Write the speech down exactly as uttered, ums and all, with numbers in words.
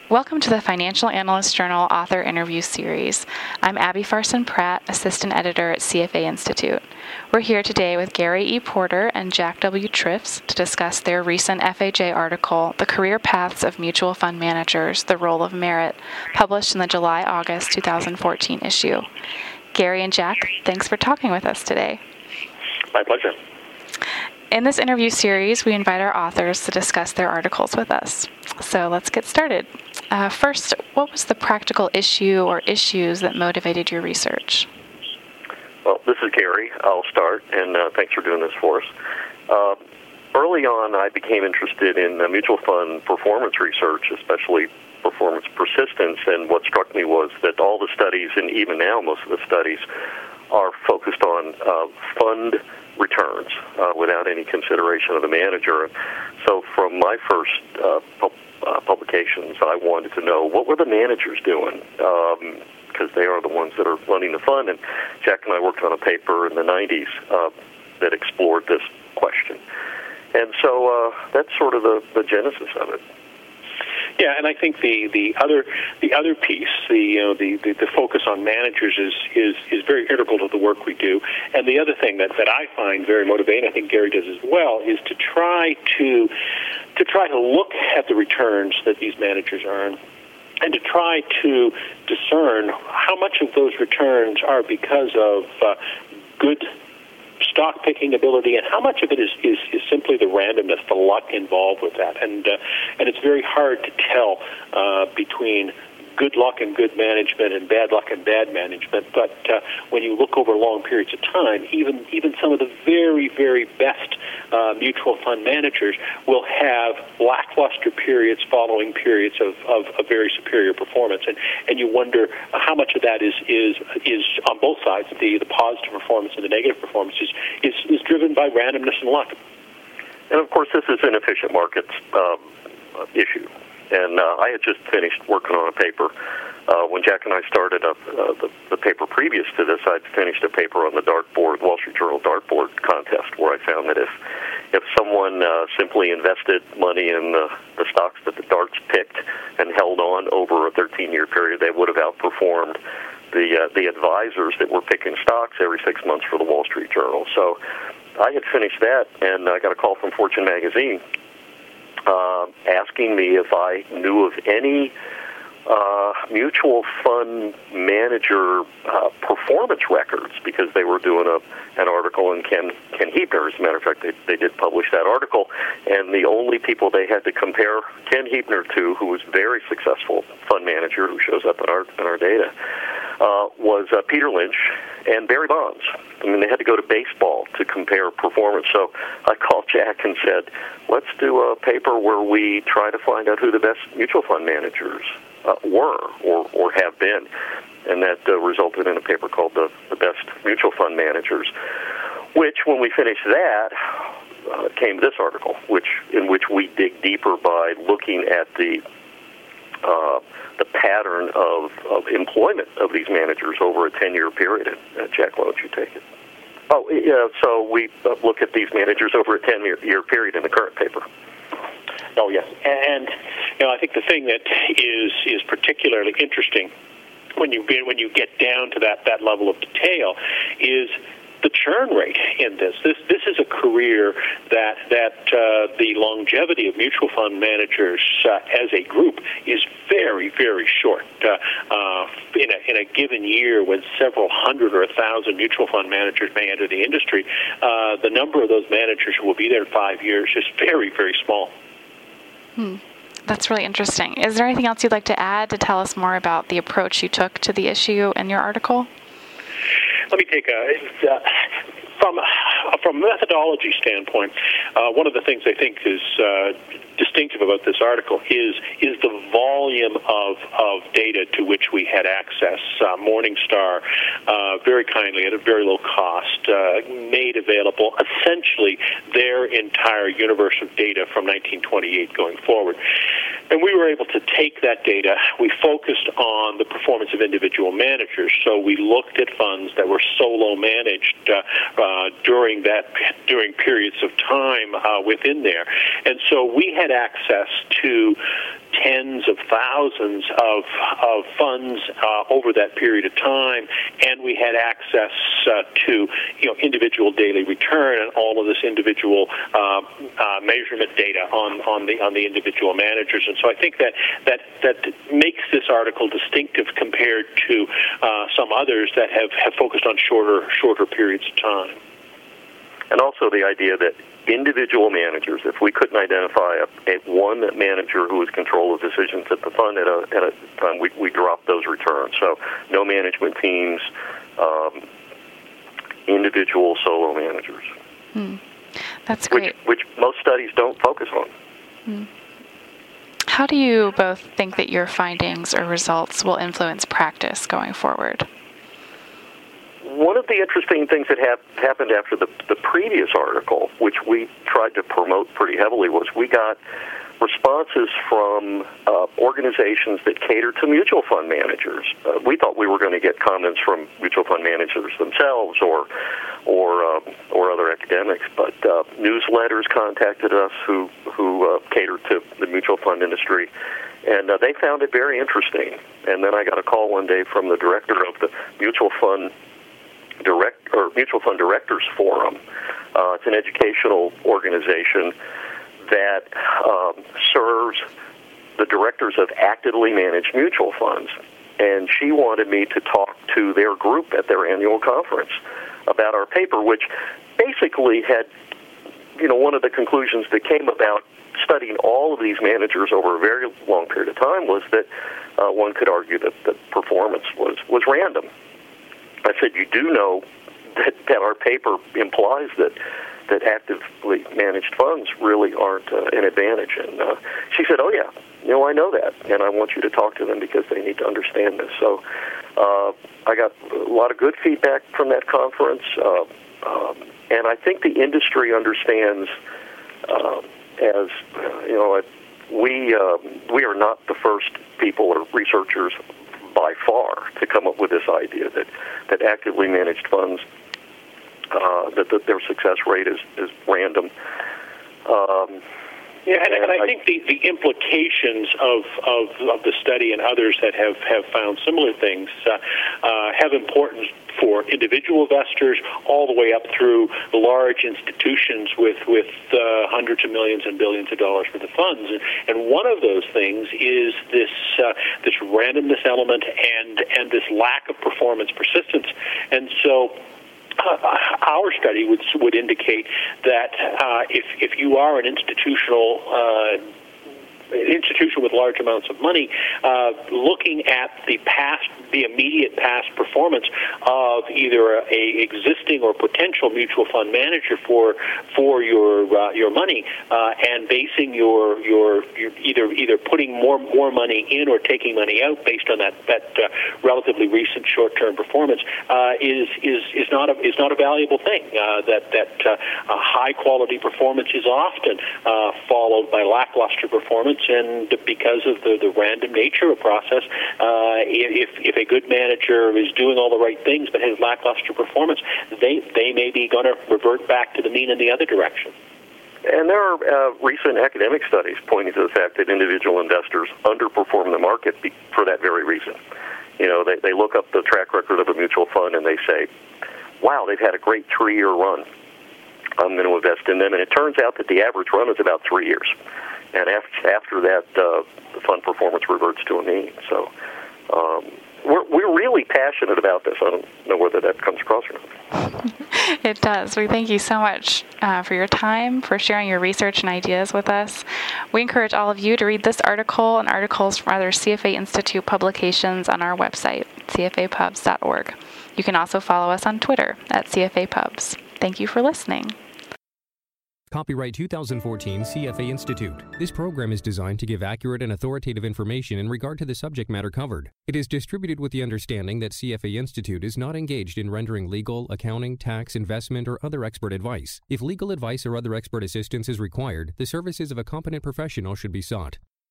Welcome to the Financial Analyst Journal Author Interview Series. I'm Abby Farson Pratt, Assistant Editor at C F A Institute. We're here today with Gary E. Porter and Jack W. Triffs to discuss their recent F A J article, The Career Paths of Mutual Fund Managers, The Role of Merit, published in the July-August twenty fourteen issue. Gary and Jack, thanks for talking with us today. My pleasure. In this interview series, we invite our authors to discuss their articles with us. So let's get started. Uh, first, what was the practical issue or issues that motivated your research? Well, this is Gary. I'll start, and uh, thanks for doing this for us. Uh, early on, I became interested in uh, mutual fund performance research, especially performance persistence, and what struck me was that all the studies, and even now most of the studies, are focused on uh, fund returns uh, without any consideration of the manager. So from my first uh, pu- uh, publications, I wanted to know what were the managers doing, because um, they are the ones that are running the fund. And Jack and I worked on a paper in the nineties uh, that explored this question. And so uh, that's sort of the, the genesis of it. Yeah, and I think the, the other the other piece, the you know the, the, the focus on managers is, is is very integral to the work we do. And the other thing that, that I find very motivating, I think Gary does as well, is to try to to try to look at the returns that these managers earn, and to try to discern how much of those returns are because of uh, good stock picking ability, and how much of it is, is, is simply the randomness, the luck involved with that. And uh, and it's very hard to tell uh, between good luck and good management and bad luck and bad management. But uh, when you look over long periods of time, even even some of the very, very best uh, mutual fund managers will have lackluster periods following periods of, of, of very superior performance. And, and you wonder how much of that is is is on both sides, the, the positive performance and the negative performance is, is, is driven by randomness and luck. And of course, this is an efficient markets um, issue. And uh, I had just finished working on a paper. Uh, when Jack and I started up uh, the, the paper previous to this, I'd finished a paper on the dartboard, Wall Street Journal dartboard contest, where I found that if if someone uh, simply invested money in the, the stocks that the darts picked and held on over a thirteen-year period, they would have outperformed the uh, the advisors that were picking stocks every six months for the Wall Street Journal. So I had finished that, and I got a call from Fortune magazine Uh, asking me if I knew of any uh, mutual fund manager uh, performance records, because they were doing a, an article in Ken, Ken Heapner. As a matter of fact, they, they did publish that article, and the only people they had to compare Ken Heapner to, who was a very successful fund manager who shows up in our, in our data, uh, was uh, Peter Lynch and Barry Bonds. I mean, they had to go to baseball to compare performance. So I called Jack and said, let's do a paper where we try to find out who the best mutual fund managers uh, were or, or have been. And that uh, resulted in a paper called the, the Best Mutual Fund Managers, which, when we finished that, uh, came this article, which in which we dig deeper by looking at the uh, the pattern of, of employment of these managers over a ten-year period. Uh, Jack, why don't you take it? Oh, yeah, so we uh, look at these managers over a ten-year period in the current paper. Oh, yes. And, you know, I think the thing that is is particularly interesting when you when you get down to that, that level of detail is the churn rate in this. This this is a career that that uh, the longevity of mutual fund managers uh, as a group is very, very short. Uh, uh, in a in a given year, when several hundred or a thousand mutual fund managers may enter the industry, uh, the number of those managers who will be there in five years is very, very small. Hmm. That's really interesting. Is there anything else you'd like to add to tell us more about the approach you took to the issue in your article? Let me take a, uh, from, from a methodology standpoint, uh, one of the things I think is uh, distinctive about this article is is the volume of, of data to which we had access. Uh, Morningstar, uh, very kindly, at a very low cost, uh, made available essentially their entire universe of data from nineteen twenty-eight going forward. And we were able to take that data. We focused on the performance of individual managers. So we looked at funds that were solo managed uh, uh, during that during periods of time uh, within there. And so we had access to tens of thousands of of funds uh, over that period of time, and we had access uh, to you know individual daily return and all of this individual uh, uh, measurement data on, on the on the individual managers. And so I think that that that makes this article distinctive compared to uh, some others that have, have focused on shorter shorter periods of time. And also the idea that individual managers, if we couldn't identify a, a one manager who was control of decisions at the fund at a, at a time, we, we dropped those returns. So no management teams, um, individual solo managers. Hmm. That's great. Which, which most studies don't focus on. Hmm. How do you both think that your findings or results will influence practice going forward? One of the interesting things that hap- happened after the, the previous article, which we tried to promote pretty heavily, was we got responses from uh, organizations that cater to mutual fund managers. Uh, we thought we were going to get comments from mutual fund managers themselves or or uh, or other academics, but uh, newsletters contacted us who who uh, cater to the mutual fund industry. And uh, they found it very interesting. And then I got a call one day from the director of the mutual fund direct or mutual fund directors forum. Uh, it's an educational organization that um, serves the directors of actively managed mutual funds. And she wanted me to talk to their group at their annual conference about our paper, which basically had, you know, one of the conclusions that came about studying all of these managers over a very long period of time was that uh, one could argue that the performance was, was random. I said, you do know that, that our paper implies that that actively managed funds really aren't uh, an advantage. And uh, she said, oh, yeah, you know, I know that, and I want you to talk to them because they need to understand this. So uh, I got a lot of good feedback from that conference, uh, um, and I think the industry understands, uh, as, uh, you know, we, uh, we are not the first people or researchers by far to come up with this idea that, that actively managed funds, uh, that, that their success rate is, is random. Um, yeah, and, and, and I, I think the, the implications of, of, of the study and others that have, have found similar things uh, uh, have importance for individual investors all the way up through large institutions with with uh, hundreds of millions and billions of dollars worth of funds. And, and one of those things is this uh, this randomness element and and this lack of performance persistence. And so Uh, our study would would indicate that uh, if if you are an institutional uh, an institution with large amounts of money, uh, looking at the past, the immediate past performance of either a, a existing or potential mutual fund manager for for your uh, your money, uh, and basing your, your your either either putting more more money in or taking money out based on that that uh, relatively recent short term performance uh, is is is not a is not a valuable thing. Uh, that that uh, a high quality performance is often uh, followed by lackluster performance. And because of the, the random nature of the process, uh, if, if a good manager is doing all the right things but has lackluster performance, they, they may be going to revert back to the mean in the other direction. And there are uh, recent academic studies pointing to the fact that individual investors underperform the market for that very reason. You know, they, they look up the track record of a mutual fund and they say, wow, they've had a great three-year run. I'm going to invest in them. And it turns out that the average run is about three years. And after, after that, uh, the fund performance reverts to a mean. So um, we're, we're really passionate about this. I don't know whether that comes across or not. It does. We thank you so much uh, for your time, for sharing your research and ideas with us. We encourage all of you to read this article and articles from other C F A Institute publications on our website, c f a pubs dot org. You can also follow us on Twitter at C F A Pubs. Thank you for listening. Copyright two thousand fourteen C F A Institute. This program is designed to give accurate and authoritative information in regard to the subject matter covered. It is distributed with the understanding that C F A Institute is not engaged in rendering legal, accounting, tax, investment, or other expert advice. If legal advice or other expert assistance is required, the services of a competent professional should be sought.